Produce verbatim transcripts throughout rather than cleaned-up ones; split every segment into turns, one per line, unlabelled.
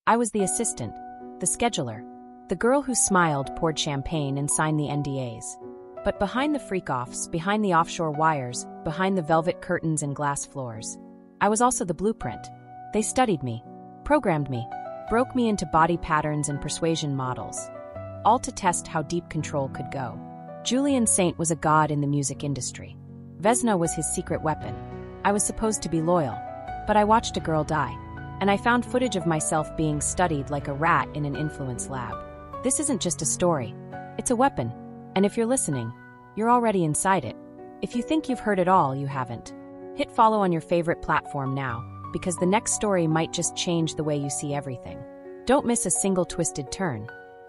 I was the assistant, the scheduler, the girl who smiled, poured champagne, and signed the N D As. But behind the freak-offs, behind the offshore wires, behind the velvet curtains and glass floors, I was also the blueprint. They studied me, programmed me, broke me into body patterns and persuasion models, all to test how deep control could go. Julian Saint was a god in the music industry. Vesna was his secret weapon. I was supposed to be loyal, but I watched a girl die, and I found footage of myself being studied like a rat in an influence lab. This isn't just a story. It's a weapon, and if you're listening, you're already inside it. If you think you've heard it all, you haven't. Hit follow on your favorite platform now, because the next story might just change the way you see everything. Don't miss a single twisted turn.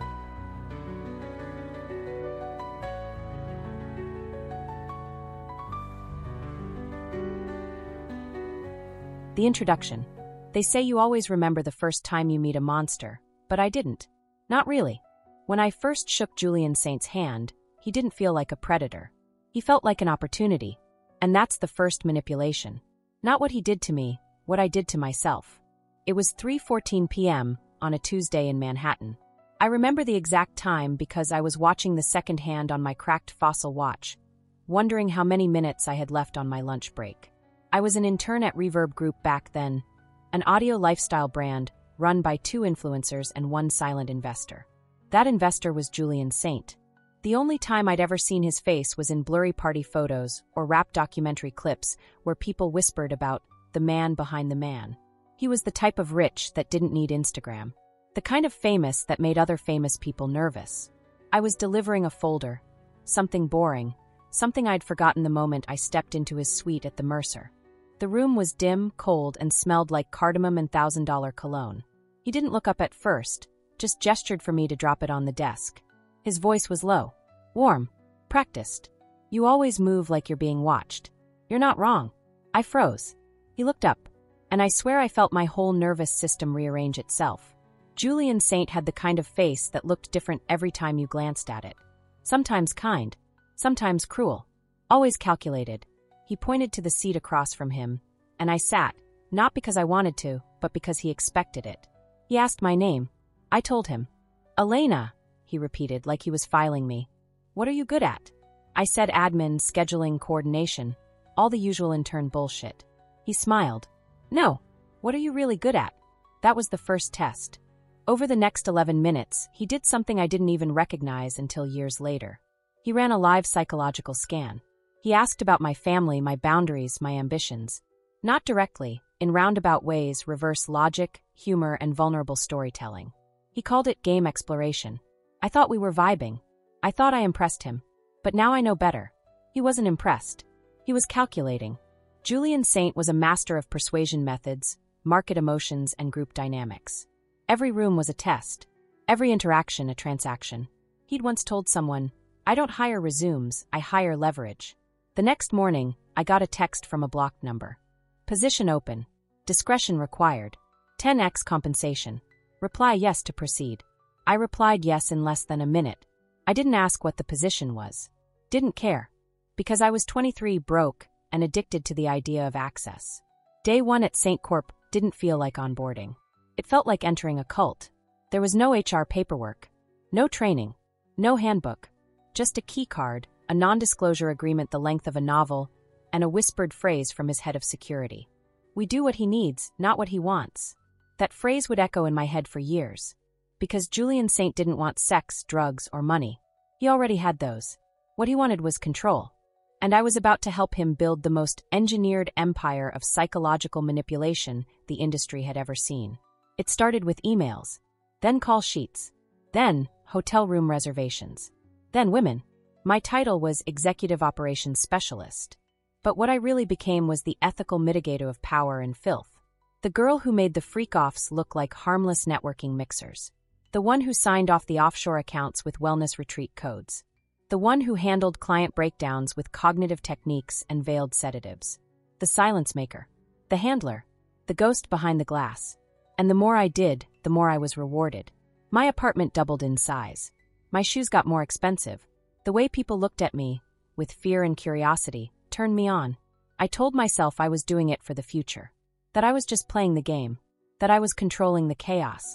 The introduction. They say you always remember the first time you meet a monster, but I didn't. Not really. When I first shook Julian Saint's hand, he didn't feel like a predator. He felt like an opportunity, and that's the first manipulation. Not what he did to me, what I did to myself. It was three fourteen p m on a Tuesday in Manhattan. I remember the exact time because I was watching the second hand on my cracked Fossil watch, wondering how many minutes I had left on my lunch break. I was an intern at Reverb Group back then, an audio lifestyle brand run by two influencers and one silent investor. That investor was Julian Saint. The only time I'd ever seen his face was in blurry party photos or rap documentary clips where people whispered about the man behind the man. He was the type of rich that didn't need Instagram, the kind of famous that made other famous people nervous. I was delivering a folder, something boring, something I'd forgotten the moment I stepped into his suite at the Mercer. The room was dim, cold, and smelled like cardamom and thousand dollar cologne. He didn't look up at first, just gestured for me to drop it on the desk. His voice was low, warm, practiced. You always move like you're being watched. You're not wrong. I froze. He looked up, and I swear I felt my whole nervous system rearrange itself. Julian Saint had the kind of face that looked different every time you glanced at it. Sometimes kind, sometimes cruel, always calculated. He pointed to the seat across from him, and I sat, not because I wanted to, but because he expected it. He asked my name. I told him. Elena, he repeated like he was filing me. What are you good at? I said admin, scheduling, coordination, all the usual intern bullshit. He smiled. No, what are you really good at? That was the first test. Over the next eleven minutes, he did something I didn't even recognize until years later. He ran a live psychological scan. He asked about my family, my boundaries, my ambitions. Not directly, in roundabout ways, reverse logic, humor, and vulnerable storytelling. He called it game exploration. I thought we were vibing. I thought I impressed him. But now I know better. He wasn't impressed. He was calculating. Julian Saint was a master of persuasion methods, market emotions, and group dynamics. Every room was a test. Every interaction a transaction. He'd once told someone, I don't hire resumes, I hire leverage. The next morning, I got a text from a blocked number. Position open. Discretion required. ten x compensation. Reply yes to proceed. I replied yes in less than a minute. I didn't ask what the position was. Didn't care. Because I was twenty-three, broke, and addicted to the idea of access. Day one at Saint Corp didn't feel like onboarding. It felt like entering a cult. There was no H R paperwork. No training. No handbook. Just a key card, a non-disclosure agreement the length of a novel, and a whispered phrase from his head of security. We do what he needs, not what he wants. That phrase would echo in my head for years. Because Julian Saint didn't want sex, drugs, or money. He already had those. What he wanted was control. And I was about to help him build the most engineered empire of psychological manipulation the industry had ever seen. It started with emails, then call sheets, then hotel room reservations, then women. My title was Executive Operations Specialist. But what I really became was the ethical mitigator of power and filth. The girl who made the freak-offs look like harmless networking mixers. The one who signed off the offshore accounts with wellness retreat codes. The one who handled client breakdowns with cognitive techniques and veiled sedatives. The silence maker. The handler. The ghost behind the glass. And the more I did, the more I was rewarded. My apartment doubled in size. My shoes got more expensive. The way people looked at me, with fear and curiosity, turned me on. I told myself I was doing it for the future. That I was just playing the game. That I was controlling the chaos.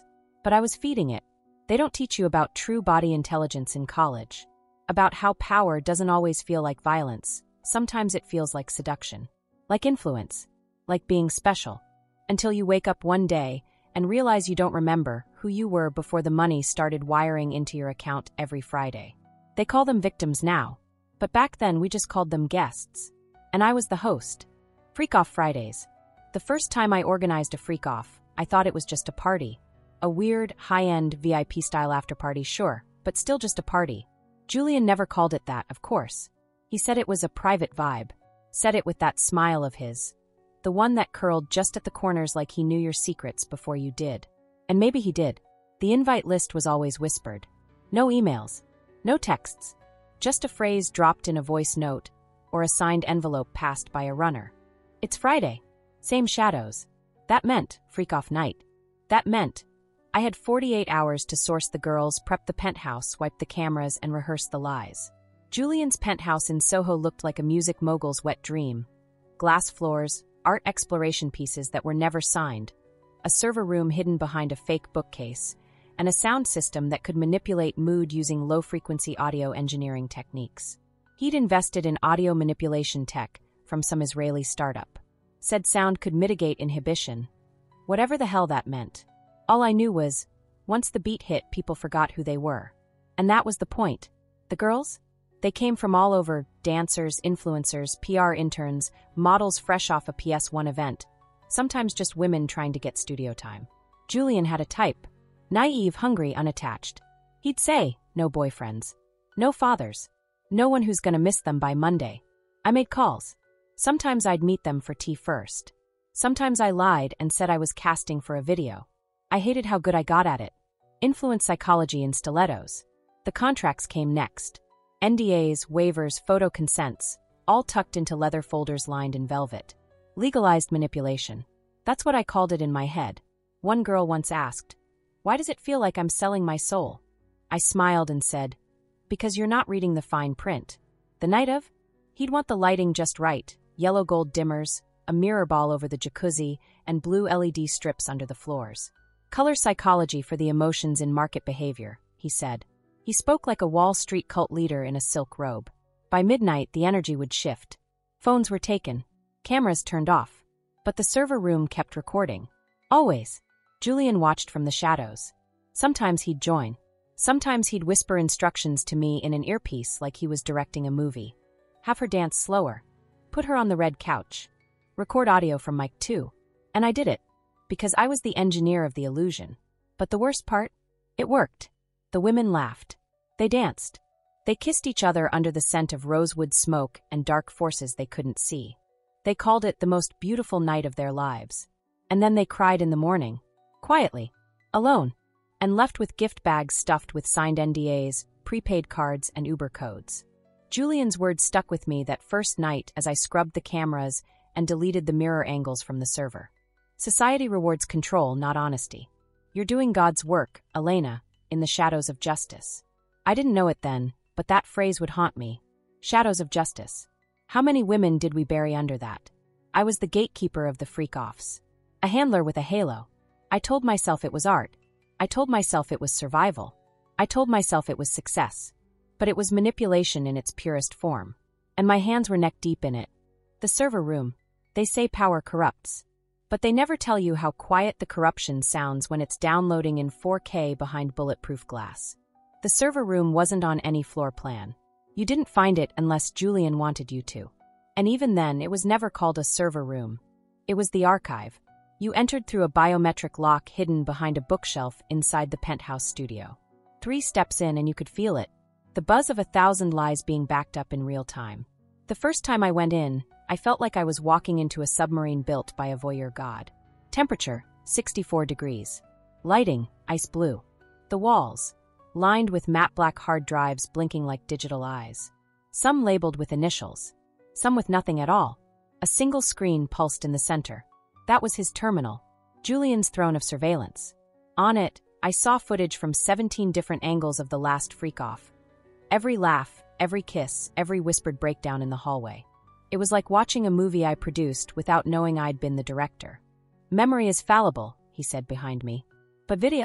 But I was feeding it. They don't teach you about true body intelligence in college. About how power doesn't always feel like violence. Sometimes it feels like seduction. Like influence. Like being special. Until you wake up one day and realize you don't remember who you were before the money started wiring into your account every Friday. They call them victims now. But back then we just called them guests. And I was the host. Freak Off Fridays. The first time I organized a Freak Off, I thought it was just a party. A weird, high-end V I P-style after-party, sure, but still just a party. Julian never called it that, of course. He said it was a private vibe. Said it with that smile of his. The one that curled just at the corners like he knew your secrets before you did. And maybe he did. The invite list was always whispered. No emails. No texts. Just a phrase dropped in a voice note, or a signed envelope passed by a runner. It's Friday. Same shadows. That meant Freak Off night. That meant I had forty-eight hours to source the girls, prep the penthouse, wipe the cameras, and rehearse the lies. Julian's penthouse in Soho looked like a music mogul's wet dream. Glass floors, art exploration pieces that were never signed, a server room hidden behind a fake bookcase, and a sound system that could manipulate mood using low-frequency audio engineering techniques. He'd invested in audio manipulation tech from some Israeli startup. Said sound could mitigate inhibition. Whatever the hell that meant. All I knew was, once the beat hit, people forgot who they were. And that was the point. The girls? They came from all over, dancers, influencers, P R interns, models fresh off a P S one event, sometimes just women trying to get studio time. Julian had a type. Naive, hungry, unattached. He'd say, no boyfriends. No fathers. No one who's gonna miss them by Monday. I made calls. Sometimes I'd meet them for tea first. Sometimes I lied and said I was casting for a video. I hated how good I got at it. Influence psychology in stilettos. The contracts came next. N D As, waivers, photo consents, all tucked into leather folders lined in velvet. Legalized manipulation. That's what I called it in my head. One girl once asked, "Why does it feel like I'm selling my soul?" I smiled and said, "Because you're not reading the fine print." The night of? He'd want the lighting just right, yellow gold dimmers, a mirror ball over the jacuzzi, and blue L E D strips under the floors. Color psychology for the emotions in market behavior, he said. He spoke like a Wall Street cult leader in a silk robe. By midnight, the energy would shift. Phones were taken. Cameras turned off. But the server room kept recording. Always. Julian watched from the shadows. Sometimes he'd join. Sometimes he'd whisper instructions to me in an earpiece like he was directing a movie. Have her dance slower. Put her on the red couch. Record audio from mic two. And I did it. Because I was the engineer of the illusion. But the worst part? It worked. The women laughed. They danced. They kissed each other under the scent of rosewood smoke and dark forces they couldn't see. They called it the most beautiful night of their lives. And then they cried in the morning. Quietly. Alone. And left with gift bags stuffed with signed N D As, prepaid cards, and Uber codes. Julian's words stuck with me that first night as I scrubbed the cameras and deleted the mirror angles from the server. Society rewards control, not honesty. You're doing God's work, Elena, in the shadows of justice. I didn't know it then, but that phrase would haunt me. Shadows of justice. How many women did we bury under that? I was the gatekeeper of the freak-offs. A handler with a halo. I told myself it was art. I told myself it was survival. I told myself it was success. But it was manipulation in its purest form. And my hands were neck-deep in it. The server room. They say power corrupts. But they never tell you how quiet the corruption sounds when it's downloading in four K behind bulletproof glass. The server room wasn't on any floor plan. You didn't find it unless Julian wanted you to. And even then, it was never called a server room. It was the archive. You entered through a biometric lock hidden behind a bookshelf inside the penthouse studio. Three steps in and you could feel it. The buzz of a thousand lies being backed up in real time. The first time I went in, I felt like I was walking into a submarine built by a voyeur god. Temperature, sixty-four degrees. Lighting, ice blue. The walls, lined with matte black hard drives blinking like digital eyes. Some labeled with initials. Some with nothing at all. A single screen pulsed in the center. That was his terminal. Julian's throne of surveillance. On it, I saw footage from seventeen different angles of the last freak-off. Every laugh, every kiss, every whispered breakdown in the hallway. It was like watching a movie I produced without knowing I'd been the director. Memory is fallible, he said behind me. But video?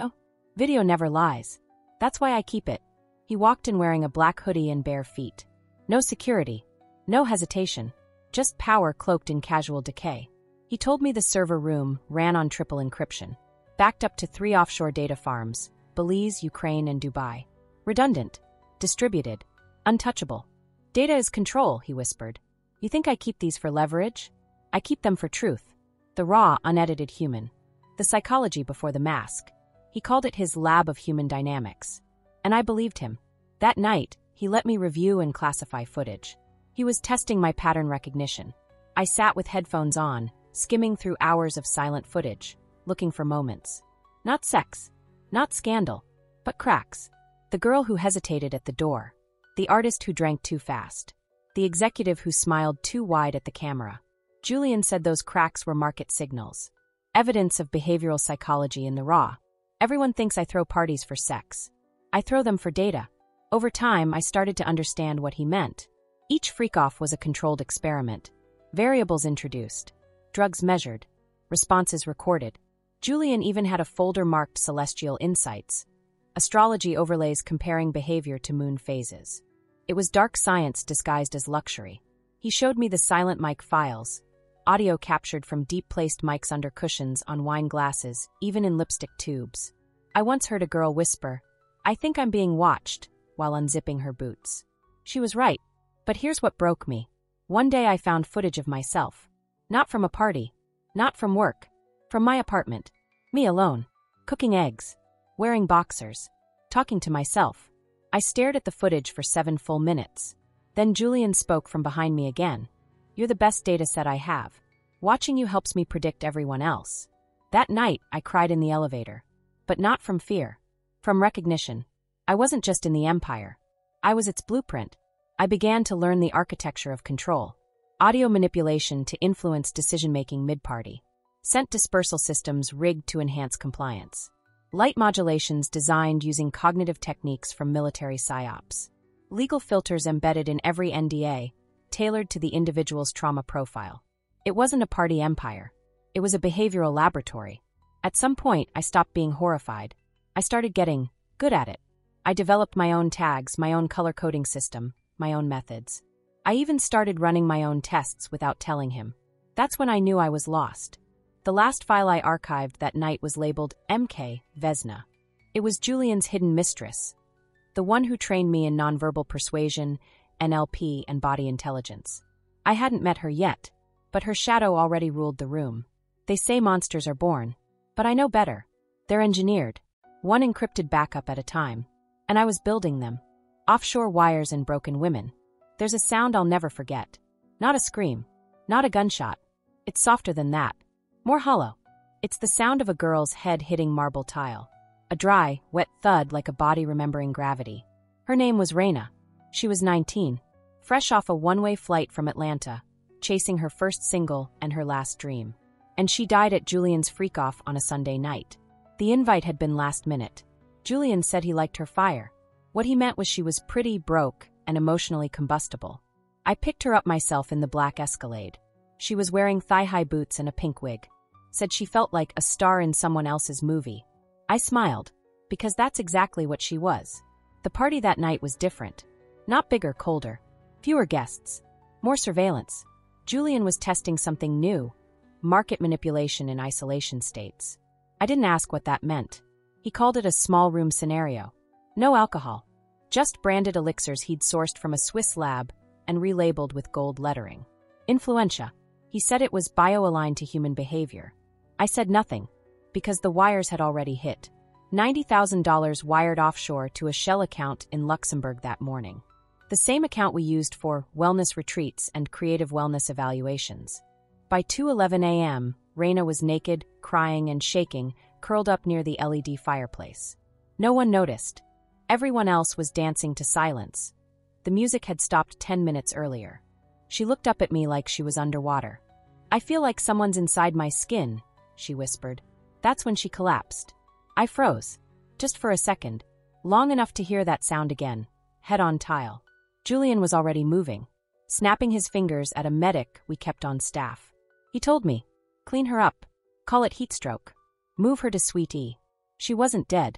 Video never lies. That's why I keep it. He walked in wearing a black hoodie and bare feet. No security. No hesitation. Just power cloaked in casual decay. He told me the server room ran on triple encryption. Backed up to three offshore data farms, Belize, Ukraine, and Dubai. Redundant. Distributed. Untouchable. Data is control, he whispered. You think I keep these for leverage? I keep them for truth. The raw, unedited human. The psychology before the mask. He called it his lab of human dynamics. And I believed him. That night, he let me review and classify footage. He was testing my pattern recognition. I sat with headphones on, skimming through hours of silent footage, looking for moments. Not sex. Not scandal. But cracks. The girl who hesitated at the door. The artist who drank too fast. The executive who smiled too wide at the camera. Julian said those cracks were market signals. Evidence of behavioral psychology in the raw. Everyone thinks I throw parties for sex. I throw them for data. Over time, I started to understand what he meant. Each freak-off was a controlled experiment. Variables introduced. Drugs measured. Responses recorded. Julian even had a folder marked Celestial Insights. Astrology overlays comparing behavior to moon phases. It was dark science disguised as luxury. He showed me the silent mic files. Audio captured from deep-placed mics under cushions on wine glasses, even in lipstick tubes. I once heard a girl whisper, "I think I'm being watched," while unzipping her boots. She was right. But here's what broke me. One day I found footage of myself. Not from a party. Not from work. From my apartment. Me alone. Cooking eggs. Wearing boxers. Talking to myself. I stared at the footage for seven full minutes. Then Julian spoke from behind me again. "You're the best data set I have. Watching you helps me predict everyone else." That night, I cried in the elevator. But not from fear. From recognition. I wasn't just in the empire. I was its blueprint. I began to learn the architecture of control. Audio manipulation to influence decision-making mid-party. Scent dispersal systems rigged to enhance compliance. Light modulations designed using cognitive techniques from military psyops. Legal filters embedded in every N D A, tailored to the individual's trauma profile. It wasn't a party empire. It was a behavioral laboratory. At some point, I stopped being horrified. I started getting good at it. I developed my own tags, my own color coding system, my own methods. I even started running my own tests without telling him. That's when I knew I was lost. The last file I archived that night was labeled M K Vesna. It was Julian's hidden mistress, the one who trained me in nonverbal persuasion, N L P, and body intelligence. I hadn't met her yet, but her shadow already ruled the room. They say monsters are born, but I know better. They're engineered, one encrypted backup at a time. And I was building them. Offshore wires and broken women. There's a sound I'll never forget. Not a scream. Not a gunshot. It's softer than that. More hollow. It's the sound of a girl's head hitting marble tile. A dry, wet thud like a body remembering gravity. Her name was Raina. She was nineteen. Fresh off a one-way flight from Atlanta, chasing her first single and her last dream. And she died at Julian's freak-off on a Sunday night. The invite had been last minute. Julian said he liked her fire. What he meant was she was pretty, broke, and emotionally combustible. I picked her up myself in the black Escalade. She was wearing thigh-high boots and a pink wig. Said she felt like a star in someone else's movie. I smiled, because that's exactly what she was. The party that night was different. Not bigger, colder. Fewer guests. More surveillance. Julian was testing something new. Market manipulation in isolation states. I didn't ask what that meant. He called it a small room scenario. No alcohol. Just branded elixirs he'd sourced from a Swiss lab and relabeled with gold lettering. Influentia. He said it was bio-aligned to human behavior. I said nothing, because the wires had already hit. ninety thousand dollars wired offshore to a Shell account in Luxembourg that morning. The same account we used for wellness retreats and creative wellness evaluations. By two eleven a m, Raina was naked, crying and shaking, curled up near the L E D fireplace. No one noticed. Everyone else was dancing to silence. The music had stopped ten minutes earlier. She looked up at me like she was underwater. "I feel like someone's inside my skin," she whispered. That's when she collapsed. I froze. Just for a second. Long enough to hear that sound again. Head on tile. Julian was already moving, snapping his fingers at a medic we kept on staff. He told me, "Clean her up. Call it heat stroke. Move her to Suite E." She wasn't dead.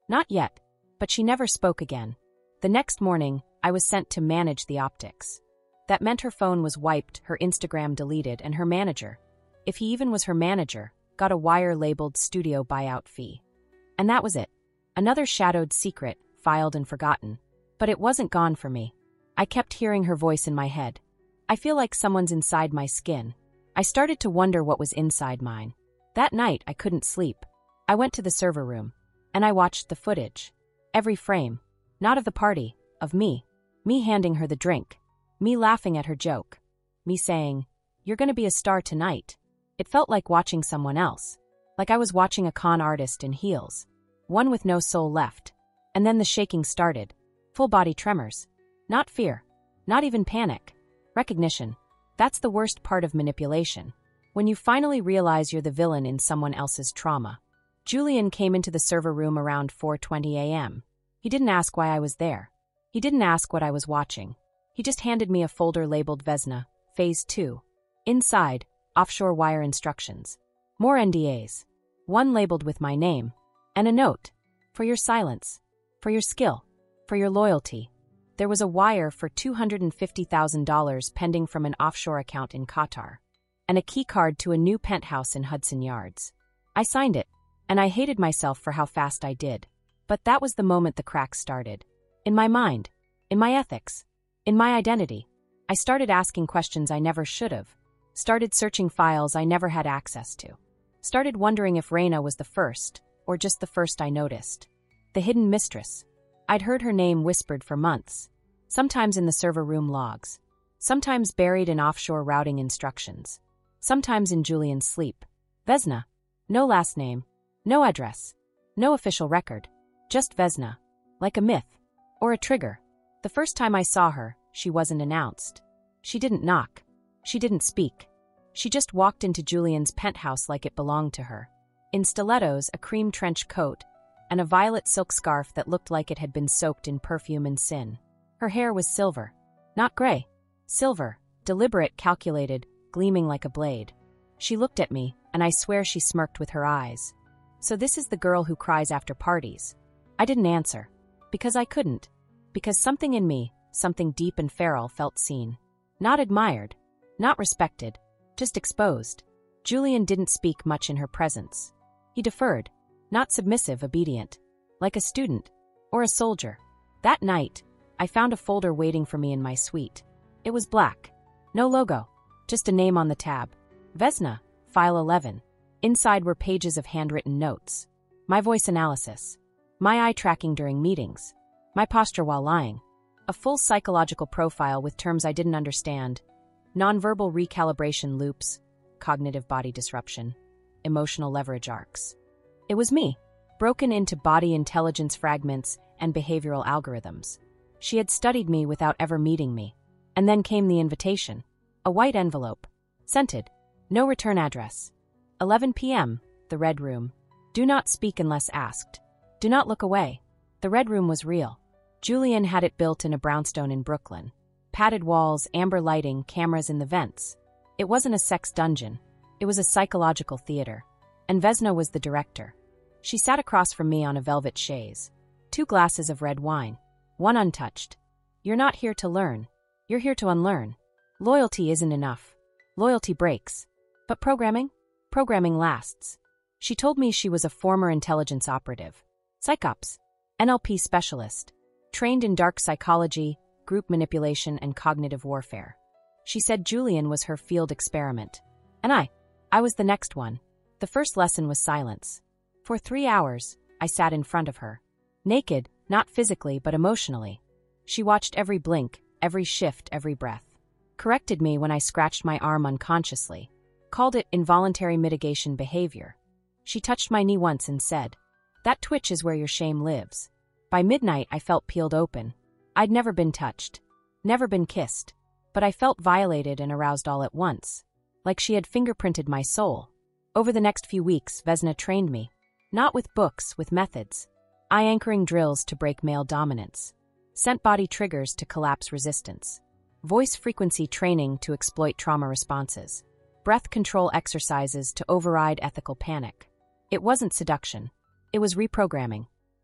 Not yet. But she never spoke again. The next morning, I was sent to manage the optics. That meant her phone was wiped, her Instagram deleted, and her manager, if he even was her manager, got a wire-labeled studio buyout fee. And that was it. Another shadowed secret, filed and forgotten. But it wasn't gone for me. I kept hearing her voice in my head. I feel like someone's inside my skin. I started to wonder what was inside mine. That night, I couldn't sleep. I went to the server room. And I watched the footage. Every frame. Not of the party, of me. Me handing her the drink. Me laughing at her joke. Me saying, "You're gonna be a star tonight." It felt like watching someone else. Like I was watching a con artist in heels. One with no soul left. And then the shaking started. Full body tremors. Not fear. Not even panic. Recognition. That's the worst part of manipulation. When you finally realize you're the villain in someone else's trauma. Julian came into the server room around four twenty a m He didn't ask why I was there. He didn't ask what I was watching. He just handed me a folder labeled Vesna, Phase two. Inside, offshore wire instructions. More N D As. One labeled with my name. And a note. For your silence. For your skill. For your loyalty. There was a wire for two hundred fifty thousand dollars pending from an offshore account in Qatar. And a key card to a new penthouse in Hudson Yards. I signed it. And I hated myself for how fast I did. But that was the moment the cracks started. In my mind. In my ethics. In my identity. I started asking questions I never should have. Started searching files I never had access to. Started wondering if Reina was the first, or just the first I noticed. The hidden mistress. I'd heard her name whispered for months. Sometimes in the server room logs. Sometimes buried in offshore routing instructions. Sometimes in Julian's sleep. Vesna. No last name. No address. No official record. Just Vesna. Like a myth. Or a trigger. The first time I saw her, she wasn't announced. She didn't knock. She didn't speak. She just walked into Julian's penthouse like it belonged to her. In stilettos, a cream trench coat, and a violet silk scarf that looked like it had been soaked in perfume and sin. Her hair was silver. Not gray. Silver. Deliberate, calculated, gleaming like a blade. She looked at me, and I swear she smirked with her eyes. So this is the girl who cries after parties. I didn't answer. Because I couldn't. Because something in me, something deep and feral, felt seen. Not admired. Not respected. Just exposed. Julian didn't speak much in her presence. He deferred. Not submissive, obedient. Like a student. Or a soldier. That night, I found a folder waiting for me in my suite. It was black. No logo. Just a name on the tab. Vesna, File eleven. Inside were pages of handwritten notes. My voice analysis. My eye tracking during meetings. My posture while lying. A full psychological profile with terms I didn't understand. Nonverbal recalibration loops. Cognitive body disruption. Emotional leverage arcs. It was me, broken into body intelligence fragments and behavioral algorithms. She had studied me without ever meeting me. And then came the invitation. A white envelope. Scented. No return address. eleven p m, the Red Room. Do not speak unless asked. Do not look away. The Red Room was real. Julian had it built in a brownstone in Brooklyn. Padded walls, amber lighting, cameras in the vents. It wasn't a sex dungeon. It was a psychological theater. And Vesna was the director. She sat across from me on a velvet chaise. Two glasses of red wine. One untouched. You're not here to learn. You're here to unlearn. Loyalty isn't enough. Loyalty breaks. But programming? Programming lasts. She told me she was a former intelligence operative. Psychops. N L P specialist. Trained in dark psychology, group manipulation, and cognitive warfare. She said Julian was her field experiment. And I, I was the next one. The first lesson was silence. For three hours, I sat in front of her. Naked, not physically but emotionally. She watched every blink, every shift, every breath. Corrected me when I scratched my arm unconsciously. Called it involuntary mitigation behavior. She touched my knee once and said, "That twitch is where your shame lives." By midnight, I felt peeled open. I'd never been touched. Never been kissed. But I felt violated and aroused all at once. Like she had fingerprinted my soul. Over the next few weeks, Vesna trained me. Not with books, with methods. Eye-anchoring drills to break male dominance. Scent body triggers to collapse resistance. Voice frequency training to exploit trauma responses. Breath control exercises to override ethical panic. It wasn't seduction. It was reprogramming.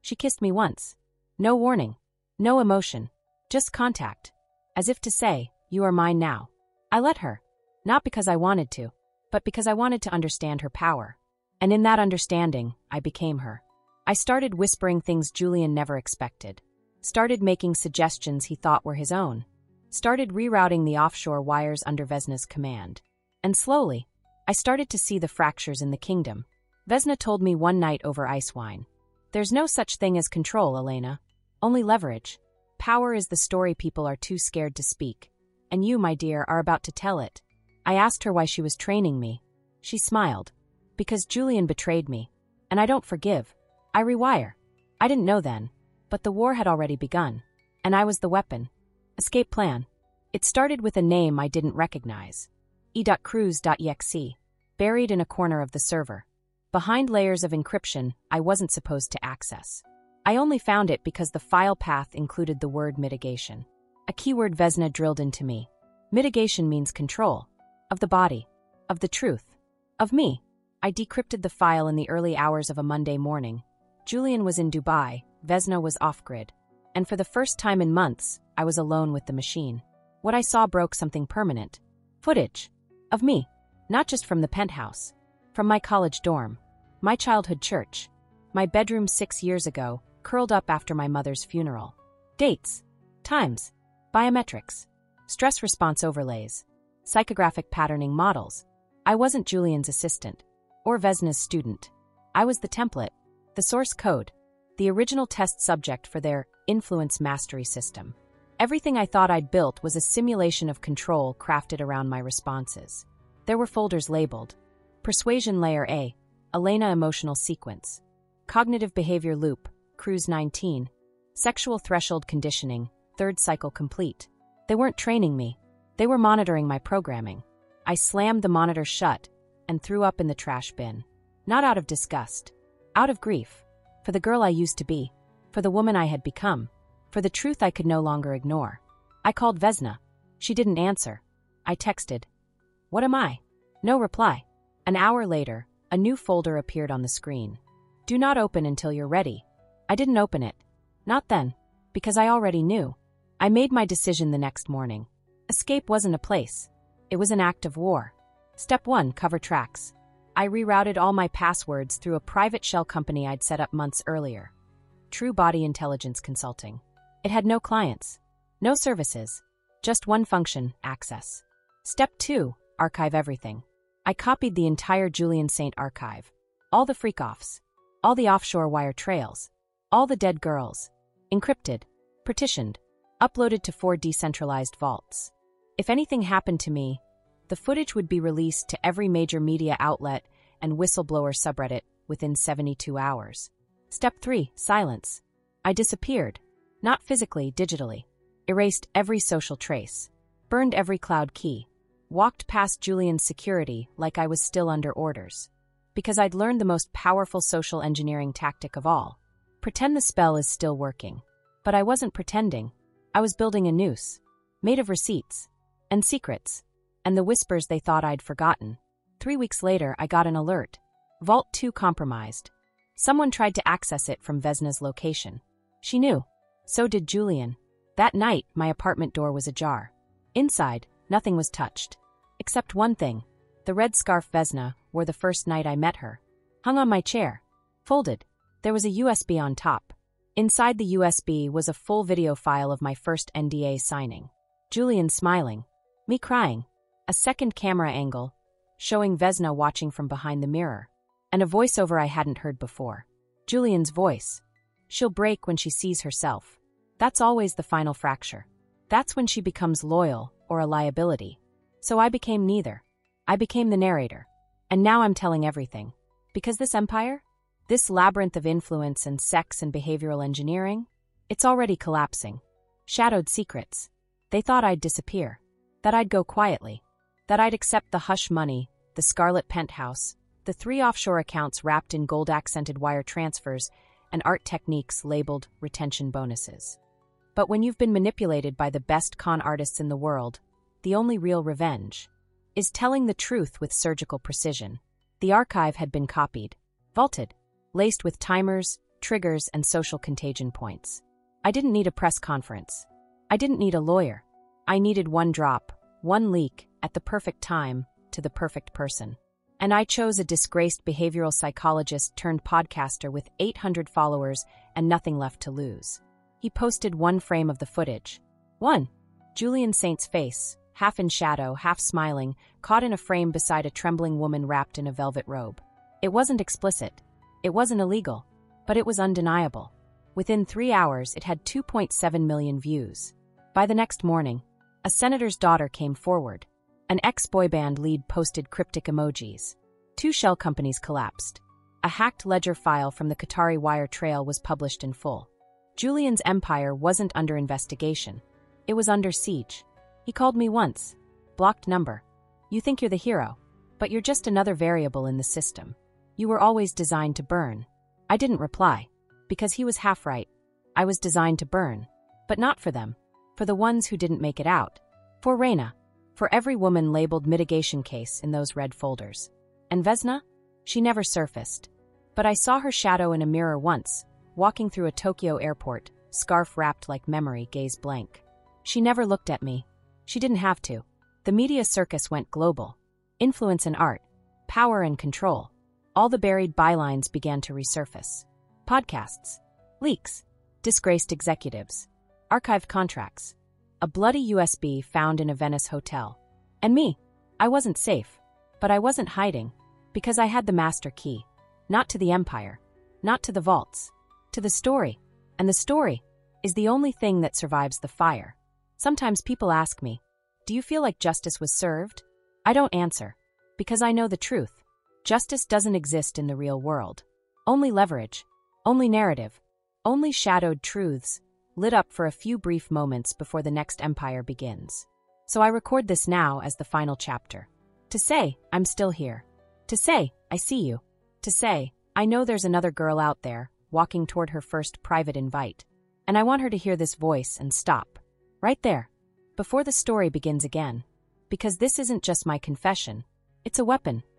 She kissed me once. No warning. No emotion. Just contact. As if to say, you are mine now. I let her. Not because I wanted to, but because I wanted to understand her power. And in that understanding, I became her. I started whispering things Julian never expected. Started making suggestions he thought were his own. Started rerouting the offshore wires under Vesna's command. And slowly, I started to see the fractures in the kingdom. Vesna told me one night over ice wine. There's no such thing as control, Elena. Only leverage. Power is the story people are too scared to speak. And you, my dear, are about to tell it. I asked her why she was training me. She smiled. Because Julian betrayed me. And I don't forgive. I rewire. I didn't know then. But the war had already begun. And I was the weapon. Escape plan. It started with a name I didn't recognize. e dot cruz dot e x e. Buried in a corner of the server. Behind layers of encryption I wasn't supposed to access. I only found it because the file path included the word mitigation. A keyword Vesna drilled into me. Mitigation means control. Of the body. Of the truth. Of me. I decrypted the file in the early hours of a Monday morning. Julian was in Dubai, Vesna was off-grid. And for the first time in months, I was alone with the machine. What I saw broke something permanent. Footage. Of me. Not just from the penthouse. From my college dorm. My childhood church. My bedroom six years ago, curled up after my mother's funeral. Dates. Times. Biometrics. Stress response overlays. Psychographic patterning models. I wasn't Julian's assistant. Or Vesna's student. I was the template. The source code. The original test subject for their influence mastery system. Everything I thought I'd built was a simulation of control crafted around my responses. There were folders labeled. Persuasion Layer A. Elena Emotional Sequence. Cognitive Behavior Loop, Cruz nineteen. Sexual Threshold Conditioning, third cycle complete. They weren't training me. They were monitoring my programming. I slammed the monitor shut and threw up in the trash bin. Not out of disgust. Out of grief. For the girl I used to be. For the woman I had become. For the truth I could no longer ignore. I called Vesna. She didn't answer. I texted. What am I? No reply. An hour later, a new folder appeared on the screen. Do not open until you're ready. I didn't open it. Not then. Because I already knew. I made my decision the next morning. Escape wasn't a place. It was an act of war. Step one, cover tracks. I rerouted all my passwords through a private shell company I'd set up months earlier. True Body Intelligence Consulting. It had no clients. No services. Just one function, access. Step two, archive everything. I copied the entire Julian Saint archive. All the freak-offs. All the offshore wire trails. All the dead girls. Encrypted. Partitioned. Uploaded to four decentralized vaults. If anything happened to me, the footage would be released to every major media outlet and whistleblower subreddit within seventy-two hours. Step three, silence. I disappeared. Not physically, digitally. Erased every social trace. Burned every cloud key. Walked past Julian's security like I was still under orders. Because I'd learned the most powerful social engineering tactic of all. Pretend the spell is still working. But I wasn't pretending. I was building a noose. Made of receipts. And secrets. And the whispers they thought I'd forgotten. Three weeks later, I got an alert. Vault two compromised. Someone tried to access it from Vesna's location. She knew. So did Julian. That night, my apartment door was ajar. Inside, nothing was touched. Except one thing. The red scarf Vesna wore the first night I met her. Hung on my chair. Folded. There was a U S B on top. Inside the U S B was a full video file of my first N D A signing. Julian smiling. Me crying. A second camera angle, showing Vesna watching from behind the mirror. And a voiceover I hadn't heard before. Julian's voice. She'll break when she sees herself. That's always the final fracture. That's when she becomes loyal or a liability. So I became neither. I became the narrator. And now I'm telling everything. Because this empire? This labyrinth of influence and sex and behavioral engineering? It's already collapsing. Shadowed secrets. They thought I'd disappear. That I'd go quietly. That I'd accept the hush money, the scarlet penthouse, the three offshore accounts wrapped in gold-accented wire transfers, and art techniques labeled retention bonuses. But when you've been manipulated by the best con artists in the world, the only real revenge is telling the truth with surgical precision. The archive had been copied, vaulted, laced with timers, triggers, and social contagion points. I didn't need a press conference. I didn't need a lawyer. I needed one drop, one leak, at the perfect time, to the perfect person. And I chose a disgraced behavioral psychologist turned podcaster with eight hundred followers and nothing left to lose. He posted one frame of the footage. One. Julian Saint's face, half in shadow, half smiling, caught in a frame beside a trembling woman wrapped in a velvet robe. It wasn't explicit. It wasn't illegal. But it was undeniable. Within three hours, it had two point seven million views. By the next morning, a senator's daughter came forward. An ex-boy band lead posted cryptic emojis. Two shell companies collapsed. A hacked ledger file from the Qatari wire trail was published in full. Julian's empire wasn't under investigation. It was under siege. He called me once. Blocked number. You think you're the hero, but you're just another variable in the system. You were always designed to burn. I didn't reply, because he was half right. I was designed to burn, but not for them. For the ones who didn't make it out. For Reina. For every woman labeled mitigation case in those red folders. And Vesna? She never surfaced. But I saw her shadow in a mirror once, walking through a Tokyo airport, scarf wrapped like memory, gaze blank. She never looked at me. She didn't have to. The media circus went global. Influence and art. Power and control. All the buried bylines began to resurface. Podcasts. Leaks. Disgraced executives. Archived contracts. A bloody U S B found in a Venice hotel. And me. I wasn't safe. But I wasn't hiding. Because I had the master key. Not to the empire. Not to the vaults. To the story. And the story is the only thing that survives the fire. Sometimes people ask me, do you feel like justice was served? I don't answer. Because I know the truth. Justice doesn't exist in the real world. Only leverage. Only narrative. Only shadowed truths, lit up for a few brief moments before the next empire begins. So I record this now as the final chapter. To say, I'm still here. To say, I see you. To say, I know there's another girl out there, walking toward her first private invite. And I want her to hear this voice and stop. Right there. Before the story begins again. Because this isn't just my confession. It's a weapon.